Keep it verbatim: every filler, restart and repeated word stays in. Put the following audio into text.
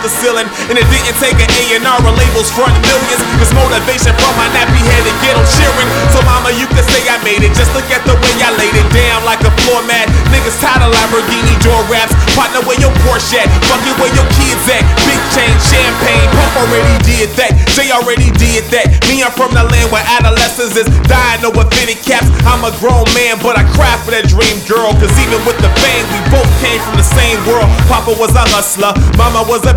the ceiling. And it didn't take an A and R or labels frontin' millions. This motivation from my nappy head to get on cheering. So mama, you can say I made it. Just look at the way I laid it down like a floor mat. Niggas tired of Lamborghini door raps. Partner where your Porsche at, fucking where your kids at. Big chain, champagne, Pump already did that. Jay already did that. Me, I'm from the land where adolescents is dying over fitted caps. I'm a grown man, but I cry for that dream girl. Cause even with the fame, we both came from the same world. Papa was a hustler, mama was a